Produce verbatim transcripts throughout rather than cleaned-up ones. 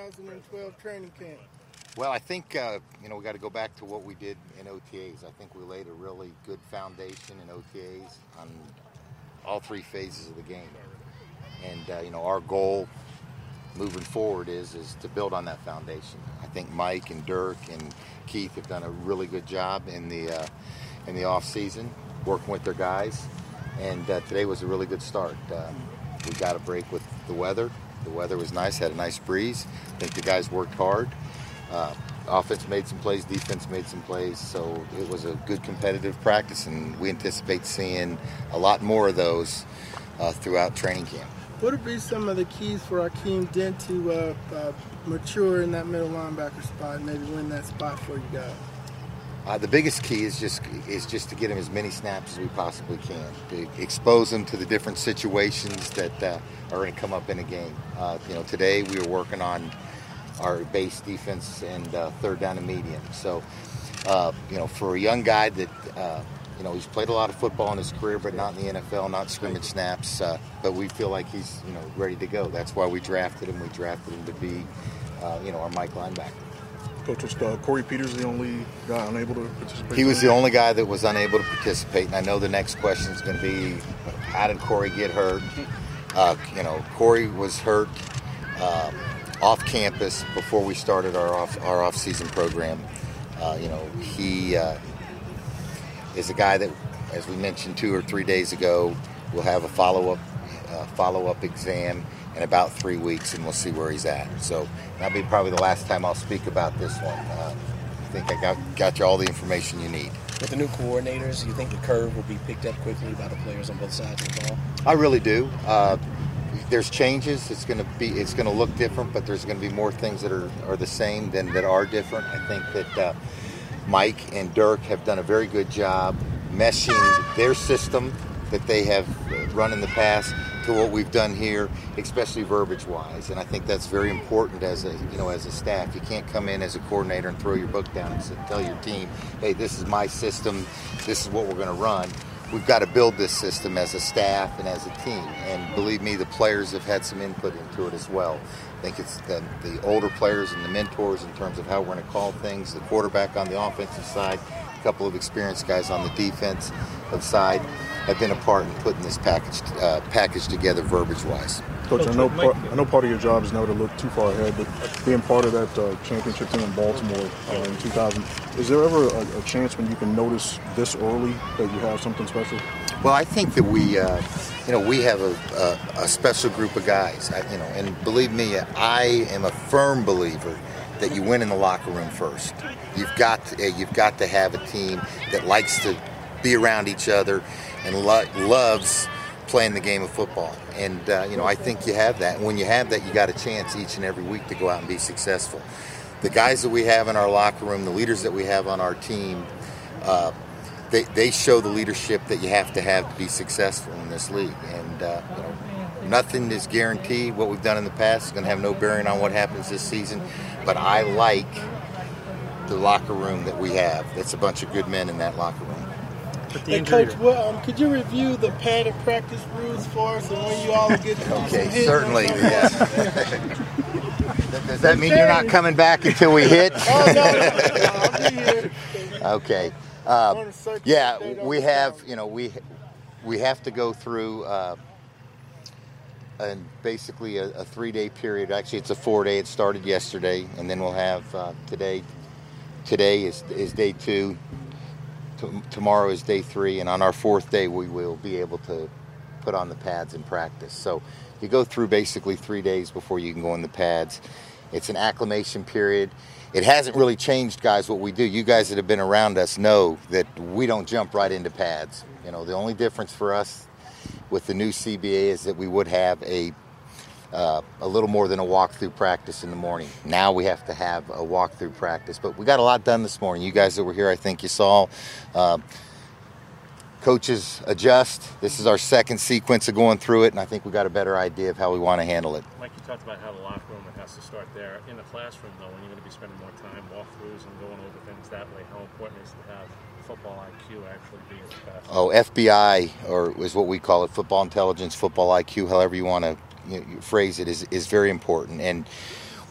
thousand twelve training camp? Well, I think, uh, you know, we got to go back to what we did in O T As. I think we laid a really good foundation in O T As on all three phases of the game. And, uh, you know, our goal moving forward is is to build on that foundation. I think Mike and Dirk and Keith have done a really good job in the uh, in the off season, working with their guys. And uh, today was a really good start. Uh, we got a break with the weather. The weather was nice, had a nice breeze. I think the guys worked hard. Uh, offense made some plays, defense made some plays, so it was a good competitive practice, and we anticipate seeing a lot more of those uh, throughout training camp. What would be some of the keys for Akeem Dent to uh, uh, mature in that middle linebacker spot and maybe win that spot for you guys? Uh, the biggest key is just is just to get him as many snaps as we possibly can, to expose him to the different situations that uh, are going to come up in a game. Uh, you know, today we were working on our base defense and uh, third down and medium. So, uh, you know, for a young guy that, uh, you know, he's played a lot of football in his career, but not in the N F L, not scrimmage snaps. Uh, but we feel like he's, you know, ready to go. That's why we drafted him. We drafted him to be, uh, you know, our Mike linebacker. Coach, was uh, Corey Peters the only guy unable to participate? He was the only guy that was unable to participate. And I know the next question is going to be, how did Corey get hurt? Uh, you know, Corey was hurt uh, off campus before we started our off our off season program. Uh, you know, he uh, is a guy that, as we mentioned two or three days ago, will have a follow up uh, follow up exam in about three weeks, and we'll see where he's at. So that'll be probably the last time I'll speak about this one. Uh, I think I got got you all the information you need. With the new coordinators, you think the curve will be picked up quickly by the players on both sides of the ball? I really do. Uh, there's changes. It's going to be. It's going to look different, but there's going to be more things that are, are the same than that are different. I think that uh, Mike and Dirk have done a very good job meshing their system that they have run in the past to what we've done here, especially verbiage-wise, and I think that's very important as a you know as a staff. You can't come in as a coordinator and throw your book down and say, tell your team, "Hey, this is my system. This is what we're going to run." We've got to build this system as a staff and as a team, and believe me, the players have had some input into it as well. I think it's the, the older players and the mentors in terms of how we're going to call things. The quarterback on the offensive side, a couple of experienced guys on the defensive side have been a part in putting this package uh, package together verbiage-wise. Coach, I know part, I know part of your job is never to look too far ahead, but being part of that uh, championship team in Baltimore uh, in two thousand, is there ever a, a chance when you can notice this early that you have something special? Well, I think that we, uh, you know, we have a, a, a special group of guys, I, you know, and believe me, I am a firm believer that you win in the locker room first. You've got to, you've got to have a team that likes to be around each other and lo- loves playing the game of football. And, uh, you know, I think you have that. And when you have that, you got a chance each and every week to go out and be successful. The guys that we have in our locker room, the leaders that we have on our team, uh, they, they show the leadership that you have to have to be successful in this league. And, uh, you know, nothing is guaranteed. What we've done in the past is going to have no bearing on what happens this season. But I like the locker room that we have. It's a bunch of good men in that locker room. Hey, Coach, well, um, could you review the padded practice rules for us and when you all get to Okay, certainly, yes. Does that mean you're not coming back until we hit? Oh, no, no, no, I'll be here. Okay. Uh, yeah, we have, you know, we we have to go through uh, and basically a, a three-day period. Actually, it's a four-day. It started yesterday, and then we'll have uh, today. Today is is day two. Tomorrow is day three, and on our fourth day we will be able to put on the pads in practice. So you go through basically three days before you can go in the pads. It's an acclimation period. It hasn't really changed, guys, what we do. You guys that have been around us know that we don't jump right into pads. You know, the only difference for us with the new C B A is that we would have a Uh, a little more than a walkthrough practice in the morning. Now we have to have a walkthrough practice, but we got a lot done this morning. You guys that were here, I think you saw. Uh, coaches adjust. This is our second sequence of going through it, and I think we got a better idea of how we want to handle it. Mike, you talked about how the locker room it has to start there. In the classroom, though, when you're going to be spending more time walkthroughs and going over things that way, how important is it to have football I Q actually be in the classroom? Oh, F B I, or is what we call it, football intelligence, football I Q, however you want to you know, phrase it, is, is very important. And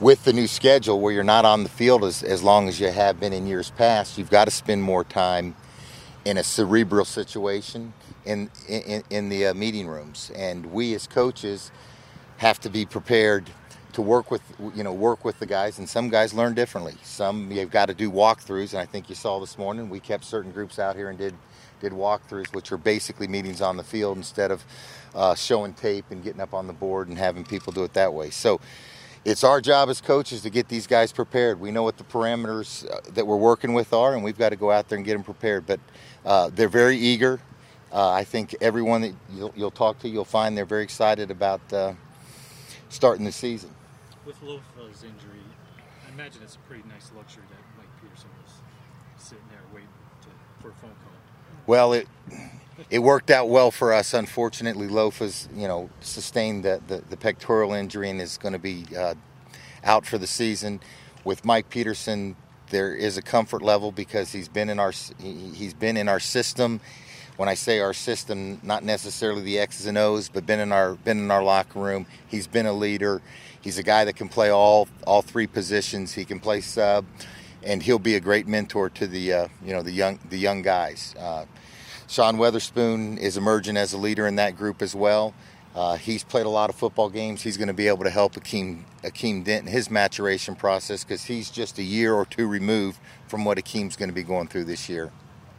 with the new schedule where you're not on the field as, as long as you have been in years past, you've got to spend more time in a cerebral situation in in, in the uh, meeting rooms. And we as coaches have to be prepared to work with, you know, work with the guys. And some guys learn differently. Some you've got to do walkthroughs. And I think you saw this morning, we kept certain groups out here and did did walkthroughs, which are basically meetings on the field instead of uh, showing tape and getting up on the board and having people do it that way. So it's our job as coaches to get these guys prepared. We know what the parameters uh, that we're working with are, and we've got to go out there and get them prepared. But uh, they're very eager. Uh, I think everyone that you'll, you'll talk to, you'll find they're very excited about uh, starting the season. With Lofa's injury, I imagine it's a pretty nice luxury that Mike Peterson was sitting there waiting to, for a phone call. Well, it it worked out well for us. Unfortunately, Lofa's, you know, sustained the, the, the pectoral injury and is going to be uh, out for the season. With Mike Peterson, there is a comfort level because he's been in our he, he's been in our system. When I say our system, not necessarily the X's and O's, but been in our been in our locker room. He's been a leader. He's a guy that can play all all three positions. He can play sub, and he'll be a great mentor to the uh, you know the young the young guys. Uh, Sean Weatherspoon is emerging as a leader in that group as well. Uh, he's played a lot of football games. He's going to be able to help Akeem, Akeem Dent in his maturation process because he's just a year or two removed from what Akeem's going to be going through this year.